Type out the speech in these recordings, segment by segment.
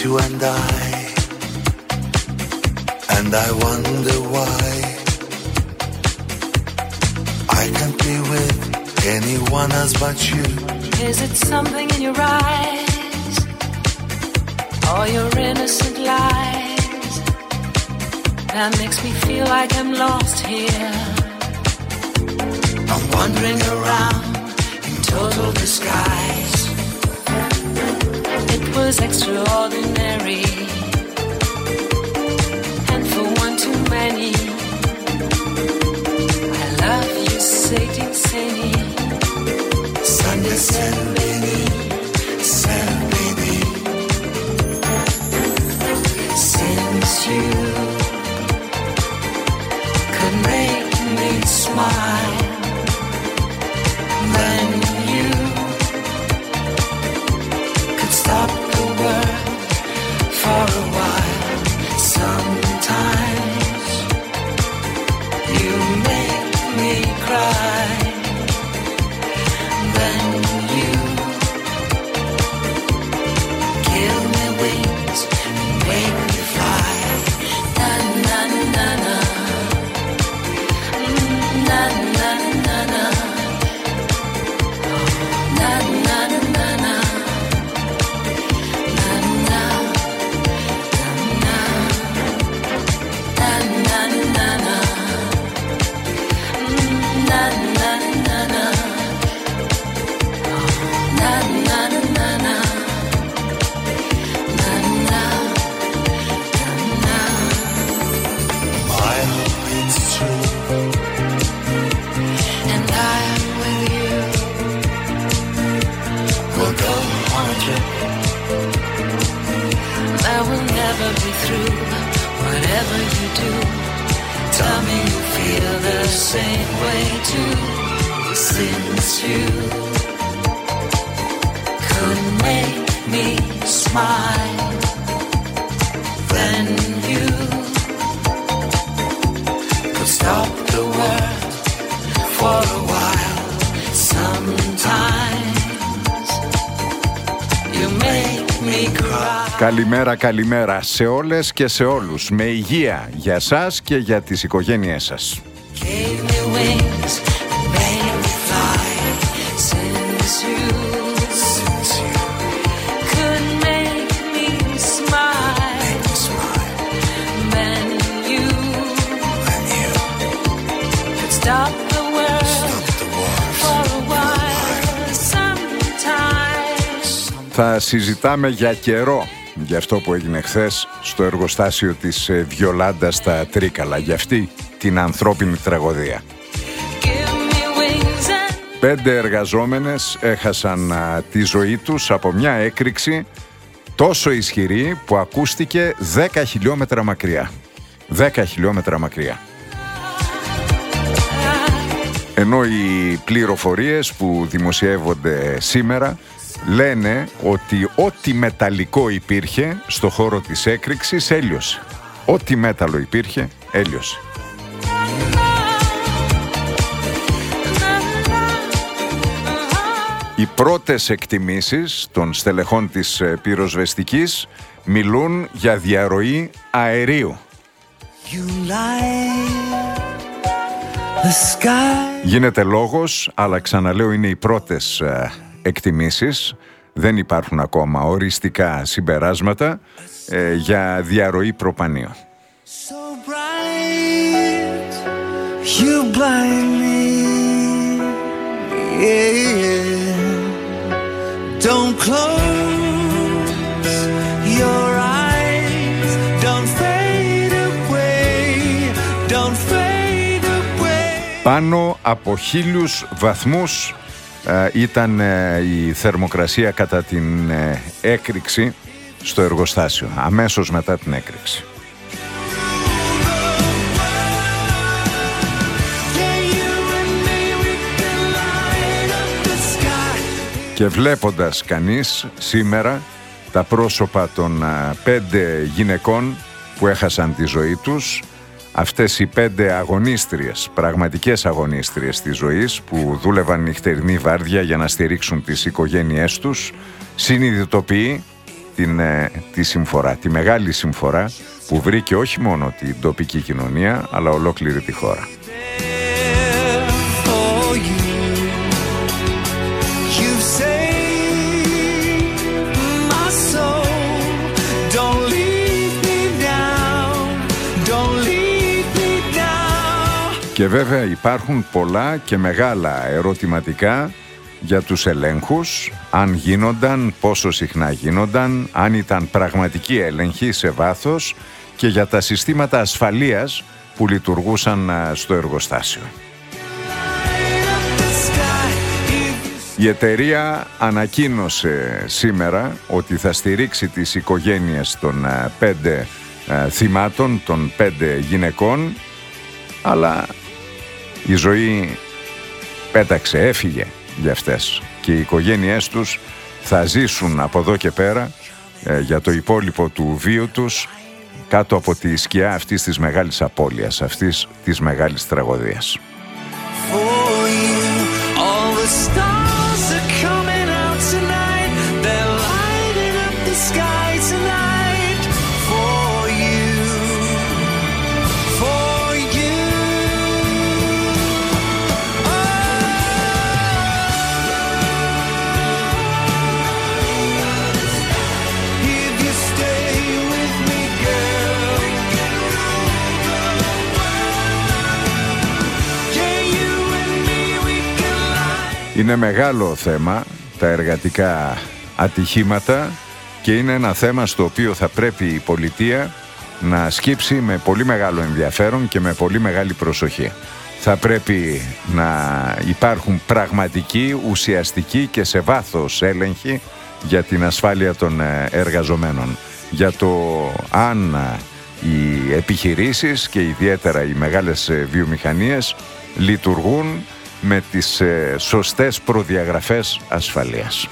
you and I wonder why I can't be with anyone else but you. Is it something in your eyes, or your innocent lies, that makes me feel like I'm lost here? I'm wandering around in total disguise. It was extraordinary, and for one too many. I love you, Satan, Sani. Sunday, Saturday, Saturday. Since you could make me smile, then you could stop the world for a while. Sometimes you make me cry, then you give me wings and make me fly. Na na na na, na na na na, na na na na, na na na, na na na na, na na na na. Na na na na na, na na na. My hope is true, And I am with you. we'll go on a trip That will never be through. Whatever you do, tell me you feel the same way too. Since you could make me smile, then you could stop the world for a while. Sometimes you make me cry. Καλημέρα, καλημέρα σε όλες και σε όλους. Με υγεία για σας και για τις οικογένειές σας. Gave me wings and made me fly. Since you could make me smile, then you could stop the world for a while. Sometimes Θα συζητάμε για καιρό για αυτό που έγινε χθες στο εργοστάσιο της Βιολάντα στα Τρίκαλα, για αυτή την ανθρώπινη τραγωδία. give me wings and 5 εργαζόμενες έχασαν τη ζωή τους από μια έκρηξη τόσο ισχυρή που ακούστηκε 10 χιλιόμετρα μακριά. 10 χιλιόμετρα μακριά. Ενώ οι πληροφορίες που δημοσιεύονται σήμερα λένε ότι ό,τι μεταλλικό υπήρχε στο χώρο της έκρηξης έλειωσε. Ό,τι μέταλλο υπήρχε έλειωσε. Οι πρώτες εκτιμήσεις των στελεχών της πυροσβεστικής μιλούν για διαρροή αερίου. Γίνεται λόγος, αλλά ξαναλέω είναι οι πρώτες εκτιμήσεις, δεν υπάρχουν ακόμα οριστικά συμπεράσματα για διαρροή προπανίου. so bright, you blind me, yeah. Don't close your eyes, don't fade away, don't fade away. Πάνω από 1000 βαθμούς ήταν η θερμοκρασία κατά την έκρηξη στο εργοστάσιο, αμέσως μετά την έκρηξη. Και βλέποντας κανείς σήμερα τα πρόσωπα των 5 γυναικών που έχασαν τη ζωή τους, αυτές οι 5 αγωνίστριες, πραγματικές αγωνίστριες της ζωής που δούλευαν νυχτερινή βάρδια για να στηρίξουν τις οικογένειές τους, συνειδητοποιεί τη συμφορά, τη μεγάλη συμφορά που βρήκε όχι μόνο την τοπική κοινωνία αλλά ολόκληρη τη χώρα. Και βέβαια υπάρχουν πολλά και μεγάλα ερωτηματικά για τους ελέγχους, αν γίνονταν, πόσο συχνά γίνονταν, αν ήταν πραγματική έλεγχη σε βάθος και για τα συστήματα ασφαλείας που λειτουργούσαν στο εργοστάσιο. Η εταιρεία ανακοίνωσε σήμερα ότι θα στηρίξει τις οικογένειες των 5 θυμάτων, των 5 γυναικών, αλλά η ζωή πέταξε, έφυγε για αυτές και οι οικογένειές τους θα ζήσουν από εδώ και πέρα για το υπόλοιπο του βίου τους κάτω από τη σκιά αυτής της μεγάλης απώλειας, αυτής της μεγάλης τραγωδίας. Είναι μεγάλο θέμα τα εργατικά ατυχήματα και είναι ένα θέμα στο οποίο θα πρέπει η πολιτεία να σκύψει με πολύ μεγάλο ενδιαφέρον και με πολύ μεγάλη προσοχή. Θα πρέπει να υπάρχουν πραγματικοί, ουσιαστικοί και σε βάθος έλεγχοι για την ασφάλεια των εργαζομένων. Για το αν οι επιχειρήσεις και ιδιαίτερα οι μεγάλες βιομηχανίες λειτουργούν με τις σωστές προδιαγραφές ασφαλείας.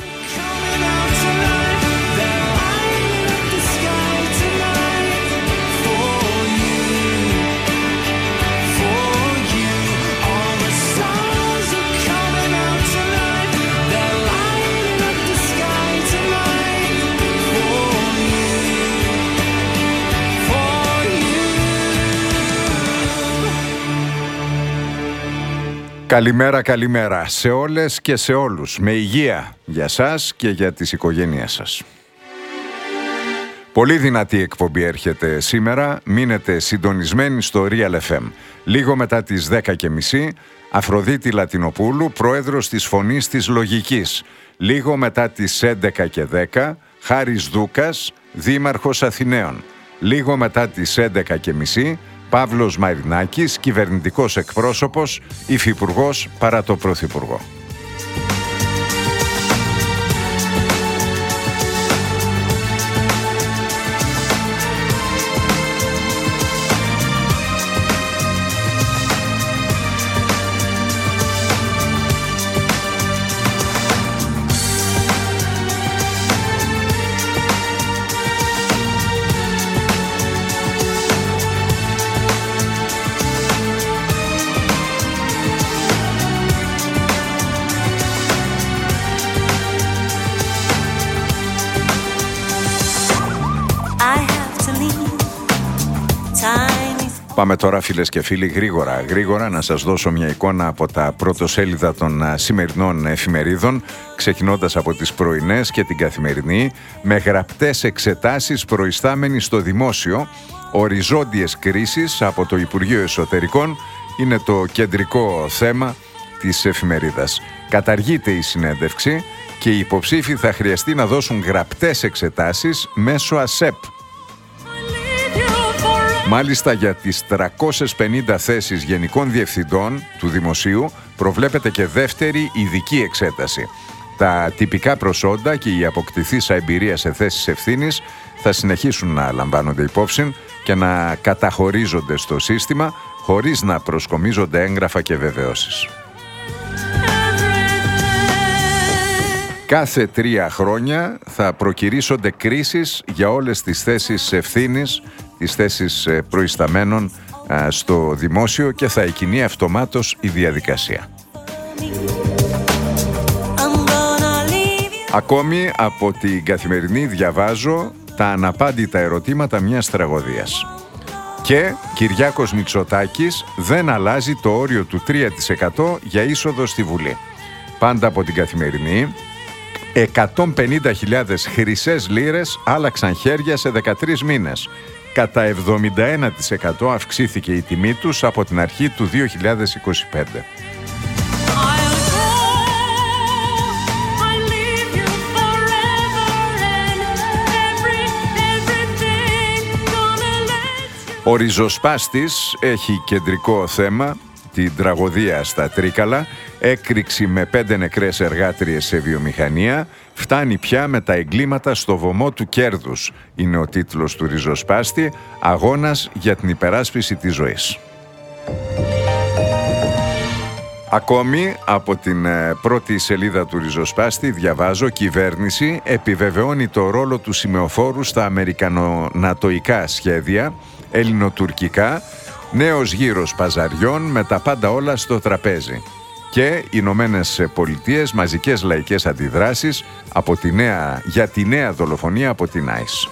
Καλημέρα, καλημέρα σε όλες και σε όλους. Με υγεία για σας και για τις οικογένειές σας. Πολύ δυνατή εκπομπή έρχεται σήμερα. Μείνετε συντονισμένοι στο Real FM. Λίγο μετά τις 10:30, Αφροδίτη Λατινοπούλου, πρόεδρος της Φωνής της Λογικής. Λίγο μετά τις 11:10, Χάρης Δούκας, δήμαρχος Αθηναίων. Λίγο μετά τις 11:30, Παύλος Μαρινάκης, κυβερνητικός εκπρόσωπος, υφυπουργός παρά το πρωθυπουργό. Πάμε τώρα, φίλες και φίλοι, γρήγορα να σας δώσω μια εικόνα από τα πρωτοσέλιδα των σημερινών εφημερίδων, ξεκινώντας από τις πρωινές και την καθημερινή, με γραπτές εξετάσεις προϊστάμενοι στο δημόσιο, οριζόντιες κρίσεις από το Υπουργείο Εσωτερικών, είναι το κεντρικό θέμα της εφημερίδας. Καταργείται η συνέντευξη και οι υποψήφοι θα χρειαστεί να δώσουν γραπτές εξετάσεις μέσω ΑΣΕΠ. Μάλιστα για τις 350 θέσεις γενικών διευθυντών του Δημοσίου προβλέπεται και δεύτερη ειδική εξέταση. Τα τυπικά προσόντα και η αποκτηθήσα εμπειρία σε θέσεις ευθύνης θα συνεχίσουν να λαμβάνονται υπόψη και να καταχωρίζονται στο σύστημα χωρίς να προσκομίζονται έγγραφα και βεβαιώσεις. Κάθε 3 χρόνια θα προκυρήσονται κρίσεις για όλες τις θέσεις ευθύνης, τις θέσεις προϊσταμένων στο δημόσιο και θα εκκινεί αυτομάτως η διαδικασία. Ακόμη από την Καθημερινή διαβάζω τα αναπάντητα ερωτήματα μιας τραγωδίας. Και Κυριάκος Μητσοτάκης δεν αλλάζει το όριο του 3% για είσοδο στη Βουλή. Πάντα από την Καθημερινή, 150.000 χρυσές λίρες άλλαξαν χέρια σε 13 μήνες. Κατά 71% αυξήθηκε η τιμή τους από την αρχή του 2025. Ο ριζοσπάστης έχει κεντρικό θέμα την τραγωδία στα Τρίκαλα, έκρηξη με 5 νεκρές εργάτριες σε βιομηχανία, φτάνει πια με τα εγκλήματα στο βωμό του κέρδους. Είναι ο τίτλος του ριζοσπάστη, αγώνας για την υπεράσπιση της ζωής. Ακόμη από την πρώτη σελίδα του ριζοσπάστη διαβάζω: κυβέρνηση επιβεβαιώνει το ρόλο του σημεοφόρου στα αμερικανο-νατοϊκά σχέδια, ελληνοτουρκικά, νέος γύρος παζαριών με τα πάντα όλα στο τραπέζι. Και Ηνωμένες Πολιτείες, μαζικές λαϊκές αντιδράσεις για τη νέα δολοφονία από την ICE.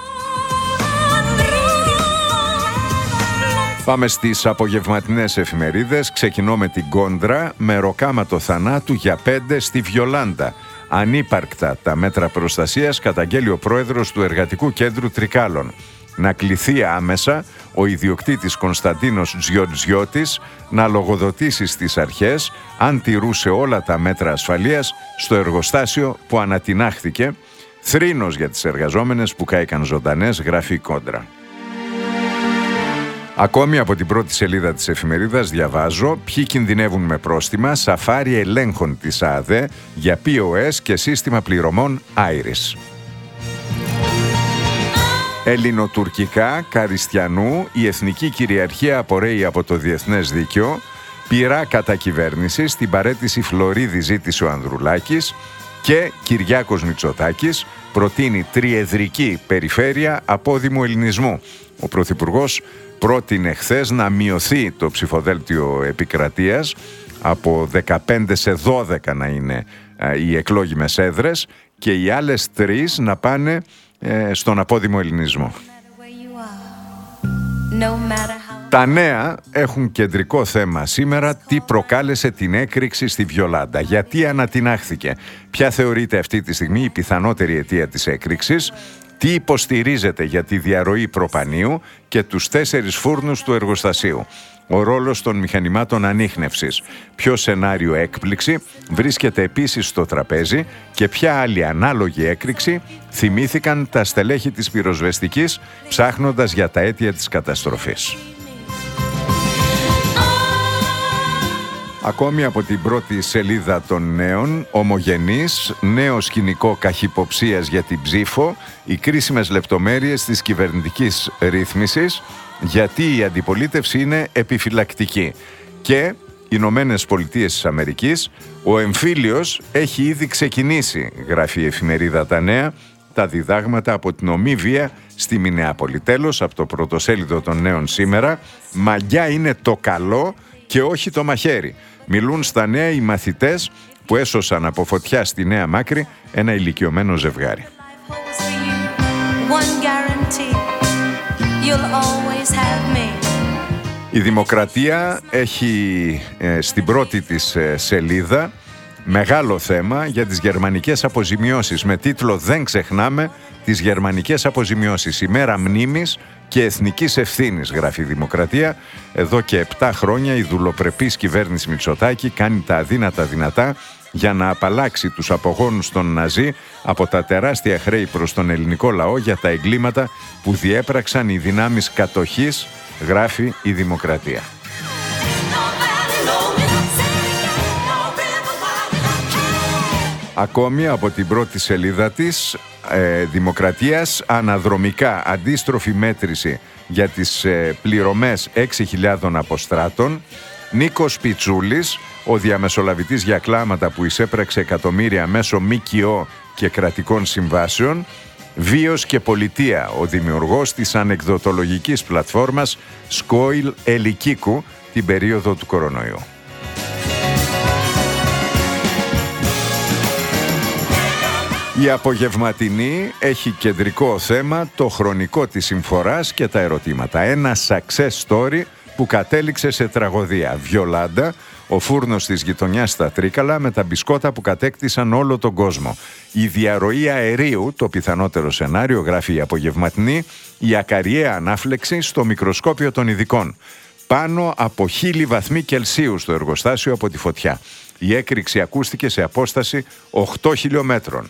Πάμε στις απογευματινές εφημερίδες. Ξεκινώ με την Κόντρα, με ροκάματο θανάτου για 5 στη Βιολάντα. Ανύπαρκτα τα μέτρα προστασίας, καταγγέλει ο πρόεδρος του Εργατικού Κέντρου Τρικάλων. Να κληθεί άμεσα ο ιδιοκτήτης Κωνσταντίνος Τζιοτζιώτης να λογοδοτήσει στις αρχές αν τηρούσε όλα τα μέτρα ασφαλείας στο εργοστάσιο που ανατινάχθηκε. Θρήνος για τις εργαζόμενες που κάηκαν ζωντανές, γράφει η Κόντρα. Ακόμη από την πρώτη σελίδα της εφημερίδας διαβάζω: ποιοι κινδυνεύουν με πρόστιμα, σαφάρι ελέγχων της ΑΔΕ για POS και σύστημα πληρωμών Iris. Ελληνοτουρκικά, Καριστιανού, η εθνική κυριαρχία απορρέει από το διεθνές δίκαιο. Πειρά κατά κυβέρνηση, στην παραίτηση Φλωρίδη ζήτησε ο Ανδρουλάκης. Και Κυριάκος Μητσοτάκης προτείνει τριεδρική περιφέρεια απόδημου ελληνισμού. Ο Πρωθυπουργός πρότεινε χθες να μειωθεί το ψηφοδέλτιο επικρατείας από 15 σε 12 να είναι οι εκλόγιμες έδρες και οι άλλες 3 να πάνε στον απόδημο ελληνισμό. Τα νέα έχουν κεντρικό θέμα σήμερα: τι προκάλεσε την έκρηξη στη Βιολάντα, γιατί ανατινάχθηκε, ποια θεωρείται αυτή τη στιγμή η πιθανότερη αιτία της έκρηξης, τι υποστηρίζεται για τη διαρροή προπανίου και τους 4 φούρνους του εργοστασίου. Ο ρόλος των μηχανημάτων ανίχνευσης. Ποιο σενάριο έκπληξη βρίσκεται επίσης στο τραπέζι και ποια άλλη ανάλογη έκρηξη θυμήθηκαν τα στελέχη της πυροσβεστικής ψάχνοντας για τα αίτια της καταστροφής. Ακόμη από την πρώτη σελίδα των νέων, ομογενής, νέο σκηνικό καχυποψίας για την ψήφο, οι κρίσιμες λεπτομέρειες της κυβερνητικής ρύθμισης, γιατί η αντιπολίτευση είναι επιφυλακτική. Και Ηνωμένες Πολιτείες της Αμερικής, ο εμφύλιος έχει ήδη ξεκινήσει, γράφει η εφημερίδα Τα Νέα, τα διδάγματα από την ομή βία στη Μινεάπολη. Τέλος, από το πρωτοσέλιδο των νέων σήμερα, μαγιά είναι το καλό και όχι το μαχαίρι. Μιλούν στα νέα οι μαθητές που έσωσαν από φωτιά στη Νέα Μάκρη ένα ηλικιωμένο ζευγάρι. Η Δημοκρατία έχει στην πρώτη της σελίδα μεγάλο θέμα για τις γερμανικές αποζημιώσεις με τίτλο «Δεν ξεχνάμε τις γερμανικές αποζημιώσεις. Ημέρα μνήμης και εθνικής ευθύνης», γράφει η Δημοκρατία. Εδώ και 7 χρόνια η δουλοπρεπής κυβέρνηση Μητσοτάκη κάνει τα αδύνατα δυνατά για να απαλλάξει τους απογόνους των Ναζί από τα τεράστια χρέη προς τον ελληνικό λαό για τα εγκλήματα που διέπραξαν οι δυνάμεις κατοχής, γράφει η Δημοκρατία. Ακόμη από την πρώτη σελίδα της Δημοκρατίας, αναδρομικά αντίστροφη μέτρηση για τις πληρωμές 6.000 αποστράτων. Νίκος Πιτσούλης, ο διαμεσολαβητής για κλάματα που εισέπραξε εκατομμύρια μέσω ΜΚΟ και κρατικών συμβάσεων. Βίος και πολιτεία, ο δημιουργός της ανεκδοτολογικής πλατφόρμας Σκόιλ Ελικίκου την περίοδο του κορονοϊού. Η απογευματινή έχει κεντρικό θέμα το χρονικό της συμφοράς και τα ερωτήματα. Ένα success story που κατέληξε σε τραγωδία. Βιολάντα, ο φούρνος της γειτονιάς στα Τρίκαλα με τα μπισκότα που κατέκτησαν όλο τον κόσμο. Η διαρροή αερίου, το πιθανότερο σενάριο, γράφει η απογευματινή, η ακαριαία ανάφλεξη στο μικροσκόπιο των ειδικών. Πάνω από 1000 βαθμοί Κελσίου στο εργοστάσιο από τη φωτιά. Η έκρηξη ακούστηκε σε απόσταση 8 χιλιόμετρων.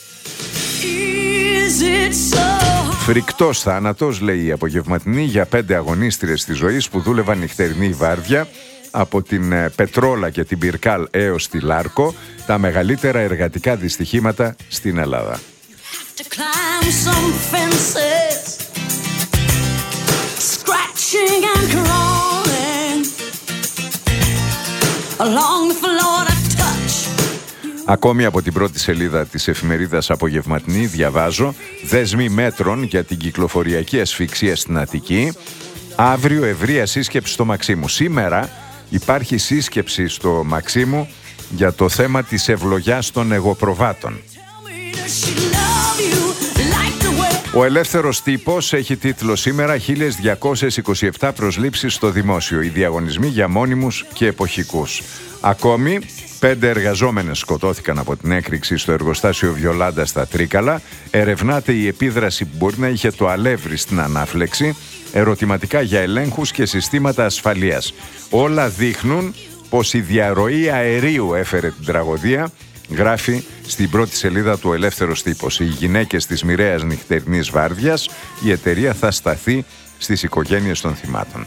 Φρικτός θάνατος, λέει η απογευματινή, για 5 αγωνίστριες της ζωής που δούλευαν νυχτερινή βάρδια από την Πετρόλα και την Πυρκάλ έως τη Λάρκο, τα μεγαλύτερα εργατικά δυστυχήματα στην Ελλάδα. Ακόμη από την πρώτη σελίδα της εφημερίδας Απογευματινή διαβάζω δέσμοι μέτρων για την κυκλοφοριακή ασφυξία στην Αττική. Αύριο ευρεία σύσκεψη στο Μαξίμου. Σήμερα υπάρχει σύσκεψη στο Μαξίμου για το θέμα της ευλογιάς των εγωπροβάτων. Ο Ελεύθερος Τύπος έχει τίτλο σήμερα 1227 προσλήψεις στο δημόσιο. Οι διαγωνισμοί για μόνιμους και εποχικούς. Ακόμη 5 εργαζόμενες σκοτώθηκαν από την έκρηξη στο εργοστάσιο Βιολάντα στα Τρίκαλα. Ερευνάται η επίδραση που μπορεί να είχε το αλεύρι στην ανάφλεξη. Ερωτηματικά για ελέγχους και συστήματα ασφαλείας. Όλα δείχνουν πως η διαρροή αερίου έφερε την τραγωδία, γράφει στην πρώτη σελίδα του Ελεύθερος Τύπος. Οι γυναίκες της μοιραίας νυχτερινής βάρδιας, η εταιρεία θα σταθεί στις οικογένειες των θυμάτων.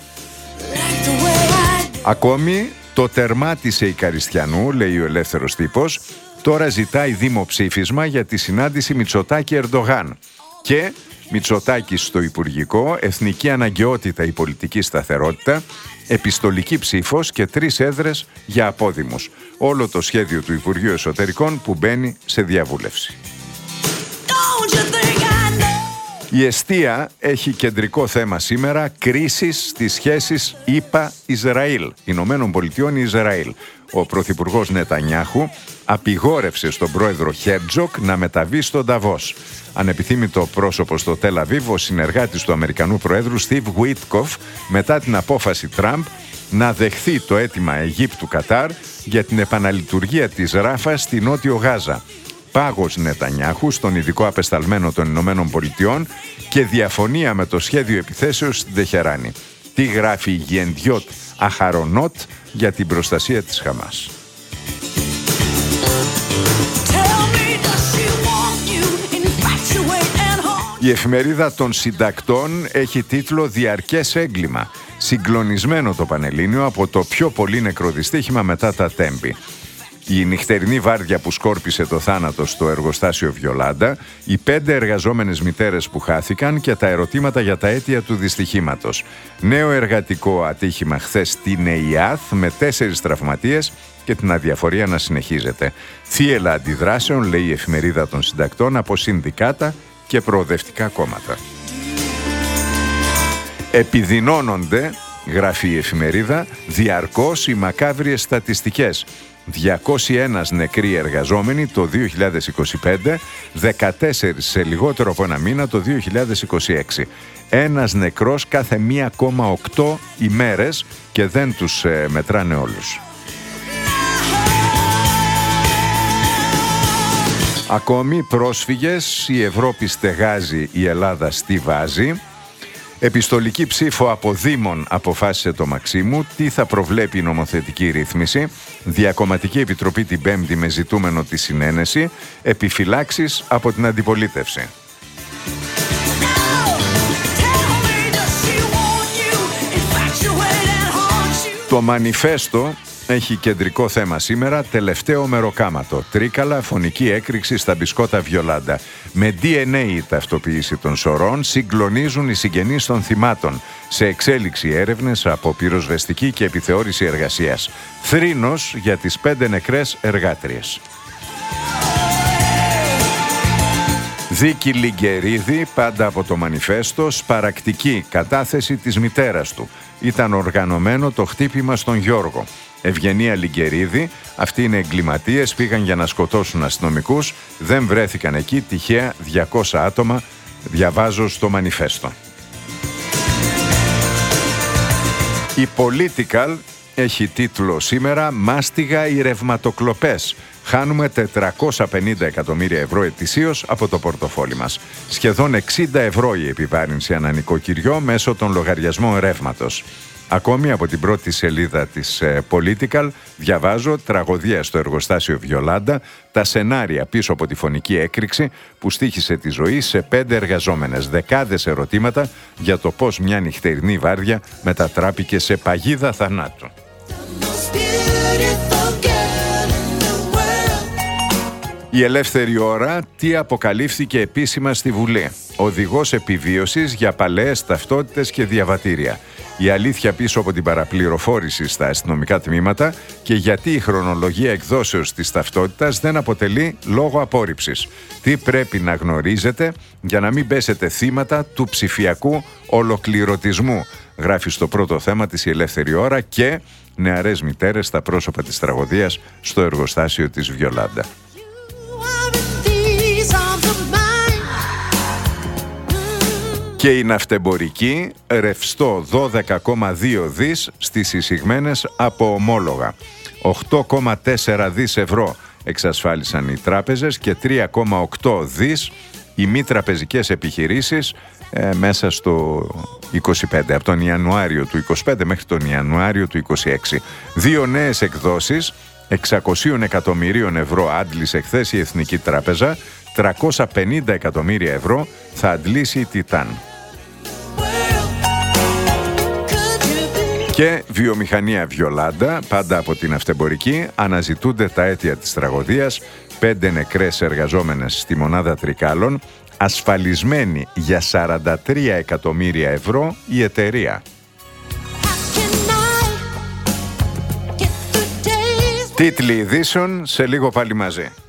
Ακόμη, το τερμάτισε η Καριστιανού, λέει ο Ελεύθερος Τύπος, τώρα ζητάει δημοψήφισμα για τη συνάντηση Μητσοτάκη-Ερντογάν. Και Μητσοτάκης στο Υπουργικό, εθνική αναγκαιότητα η πολιτική σταθερότητα, επιστολική ψήφος και 3 έδρες για απόδημους. Όλο το σχέδιο του Υπουργείου Εσωτερικών που μπαίνει σε διαβούλευση. Η εστία έχει κεντρικό θέμα σήμερα κρίσεις στις σχέσεις ΗΠΑ-Ισραήλ, Ηνωμένων Πολιτειών Ισραήλ. Ο πρωθυπουργός Νετανιάχου απειγόρευσε στον πρόεδρο Χέρτζοκ να μεταβεί στο Νταβός. Ανεπιθύμητο πρόσωπο στο Τελ Αβίβ, ο συνεργάτης του Αμερικανού Προέδρου Στιβ Γουίτκοφ, μετά την απόφαση Τραμπ να δεχθεί το αίτημα Αιγύπτου-Κατάρ για την επαναλειτουργία της Ράφα στη Νότιο Γάζα. Πάγος Νετανιάχου στον ειδικό απεσταλμένο των Ηνωμένων Πολιτειών και διαφωνία με το σχέδιο επιθέσεως στην Τεχεράνη. Τι γράφει η Γεντιότ Αχαρονότ για την προστασία της Χαμάς. Η εφημερίδα των συντακτών έχει τίτλο «Διαρκές έγκλημα». Συγκλονισμένο το Πανελλήνιο από το πιο πολύ νεκροδυστύχημα μετά τα Τέμπη. Η νυχτερινή βάρδια που σκόρπισε το θάνατο στο εργοστάσιο Βιολάντα, οι 5 εργαζόμενες μητέρες που χάθηκαν και τα ερωτήματα για τα αίτια του δυστυχήματος. Νέο εργατικό ατύχημα χθες στην ΕΙΑΘ με 4 τραυματίες και την αδιαφορία να συνεχίζεται. Θύελλα αντιδράσεων, λέει η εφημερίδα των συντακτών, από συνδικάτα και προοδευτικά κόμματα. Επιδεινώνονται, γράφει η εφημερίδα, διαρκώς οι μακάβριες στατιστικές. 201 νεκροί εργαζόμενοι το 2025, 14 σε λιγότερο από ένα μήνα το 2026. Ένας νεκρός κάθε 1,8 ημέρες και δεν τους μετράνε όλους. Ακόμη πρόσφυγες, η Ευρώπη στεγάζει, η Ελλάδα στιβάζει. Επιστολική ψήφο από Δήμων αποφάσισε το Μαξίμου. Τι θα προβλέπει η νομοθετική ρύθμιση. Διακομματική επιτροπή την Πέμπτη με ζητούμενο τη συνένεση. Επιφυλάξεις από την αντιπολίτευση. Το μανιφέστο έχει κεντρικό θέμα σήμερα, τελευταίο μεροκάματο. Τρίκαλα, φωνική έκρηξη στα μπισκότα Βιολάντα. Με DNA η ταυτοποίηση των σωρών συγκλονίζουν οι συγγενείς των θυμάτων. Σε εξέλιξη έρευνες από πυροσβεστική και επιθεώρηση εργασίας. Θρήνος για τις 5 νεκρές εργάτριες. Δίκη Λιγκερίδη, πάντα από το μανιφέστο, σπαρακτική κατάθεση της μητέρας του. Ήταν οργανωμένο το χτύπημα στον Γιώργο. Ευγενία Λιγκερίδη, αυτοί είναι εγκληματίες, πήγαν για να σκοτώσουν αστυνομικούς, δεν βρέθηκαν εκεί, τυχαία 200 άτομα, διαβάζω στο μανιφέστο. Η Political έχει τίτλο σήμερα «Μάστιγα οι ρευματοκλοπές». Χάνουμε 450 εκατομμύρια ευρώ ετησίως από το πορτοφόλι μας. Σχεδόν 60 ευρώ η επιβάρυνση ανά νοικοκυριό μέσω των λογαριασμών ρεύματος. Ακόμη από την πρώτη σελίδα της Political διαβάζω τραγωδία στο εργοστάσιο Βιολάντα, τα σενάρια πίσω από τη φωνική έκρηξη που στοίχησε τη ζωή σε 5 εργαζόμενες, δεκάδες ερωτήματα για το πώς μια νυχτερινή βάρδια μετατράπηκε σε παγίδα θανάτου. Η Ελεύθερη Ώρα, τι αποκαλύφθηκε επίσημα στη Βουλή. Οδηγός επιβίωσης για παλαιές ταυτότητες και διαβατήρια. Η αλήθεια πίσω από την παραπληροφόρηση στα αστυνομικά τμήματα και γιατί η χρονολογία εκδόσεως της ταυτότητας δεν αποτελεί λόγο απόρριψης. Τι πρέπει να γνωρίζετε για να μην πέσετε θύματα του ψηφιακού ολοκληρωτισμού. Γράφει στο πρώτο θέμα της η Ελεύθερη Ώρα και νεαρές μητέρες στα πρόσωπα της τραγωδίας στο εργοστάσιο της Βιολάντα. Και η ναυτεμπορική, ρευστό 12,2 δις στις εισηγμένες από ομόλογα. 8,4 δις ευρώ εξασφάλισαν οι τράπεζες και 3,8 δις οι μη τραπεζικές επιχειρήσεις μέσα στο 25, από τον Ιανουάριο του 25 μέχρι τον Ιανουάριο του 26. 2 νέες εκδόσεις, 600 εκατομμυρίων ευρώ άντλησε χθες η Εθνική Τράπεζα, 350 εκατομμύρια ευρώ θα αντλήσει η Τιτάν. Και βιομηχανία Βιολάντα, πάντα από την αυτεμπορική, αναζητούνται τα αίτια της τραγωδίας, 5 νεκρές εργαζόμενες στη μονάδα Τρικάλων, ασφαλισμένη για 43 εκατομμύρια ευρώ η εταιρεία. Τίτλοι ειδήσεων, σε λίγο πάλι μαζί.